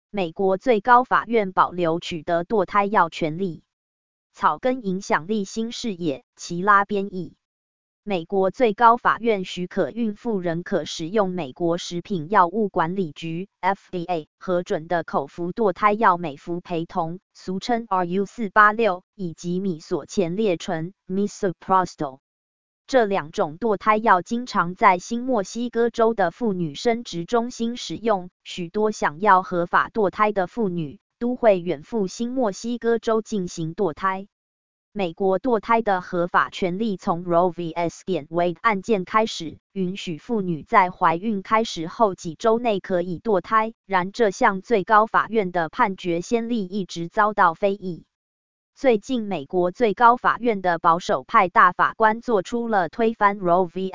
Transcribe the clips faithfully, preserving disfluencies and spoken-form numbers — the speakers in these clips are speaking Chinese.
美国最高法院保留取得堕胎药权利。草根影响力新视野，齐拉编译。美国最高法院许可孕妇仍可使用美国食品药物管理局 F D A 核准的口服堕胎药美孚培酮，俗称 R U 四八六，以及米索前列醇 Misoprostol。这两种堕胎药经常在新墨西哥州的妇女生殖中心使用，许多想要合法堕胎的妇女都会远赴新墨西哥州进行堕胎。美国堕胎的合法权利从 Roe v. Wade 案件开始，允许妇女在怀孕开始后几周内可以堕胎，然这项最高法院的判决先例一直遭到非议。最近美国最高法院的保守派大法官做出了推翻 Roe v.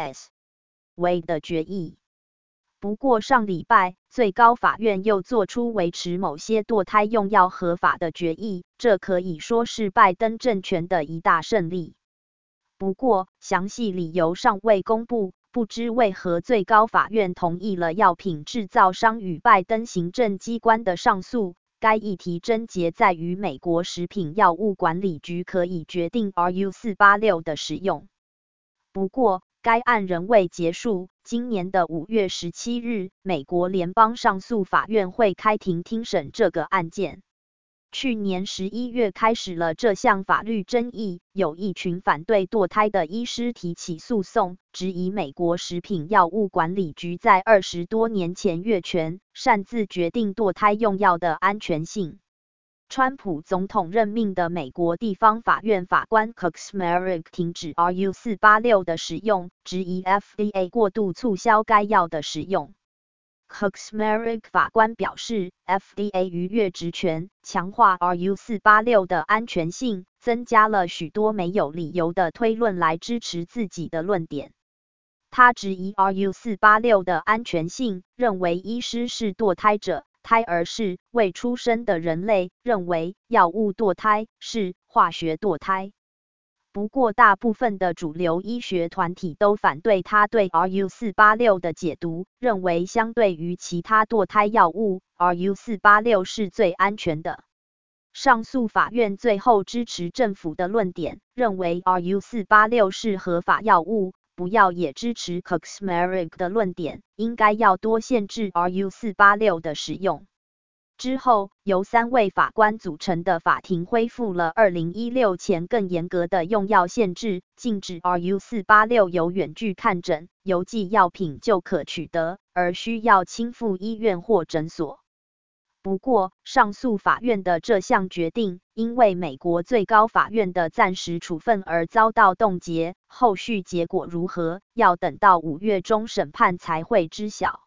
Wade 的决议。不过上礼拜，最高法院又做出维持某些堕胎用药合法的决议，这可以说是拜登政权的一大胜利。不过，详细理由尚未公布，不知为何最高法院同意了药品制造商与拜登行政机关的上诉。该议题症结在于美国食品药物管理局可以决定 R U 四八六 的使用。不过，该案仍未结束，今年的五月十七日，美国联邦上诉法院会开庭听审这个案件。去年十一月开始了这项法律争议，有一群反对堕胎的医师提起诉讼，质疑美国食品药物管理局在二十多年前越权，擅自决定堕胎用药的安全性。川普总统任命的美国地方法院法官 Kaczmarek 停止 R U 四八六 的使用，质疑 F D A 过度促销该药的使用。Kaczmarek 法官表示 ，F D A 逾越职权，强化 R U 四八六 的安全性，增加了许多没有理由的推论来支持自己的论点。他质疑 R U 四八六 的安全性，认为医师是堕胎者，胎儿是未出生的人类，认为药物堕胎是化学堕胎。不过大部分的主流医学团体都反对他对 R U 四八六 的解读，认为相对于其他堕胎药物 ，R U 四八六 是最安全的。上诉法院最后支持政府的论点，认为 R U 四八六 是合法药物，不要也支持 Kaczmarek 的论点，应该要多限制 R U 四八六 的使用。之后，由三位法官组成的法庭恢复了二零一六前更严格的用药限制，禁止 R U 四八六 由远距看诊、邮寄药品就可取得，而需要亲赴医院或诊所。不过，上诉法院的这项决定，因为美国最高法院的暂时处分而遭到冻结，后续结果如何，要等到五月中审判才会知晓。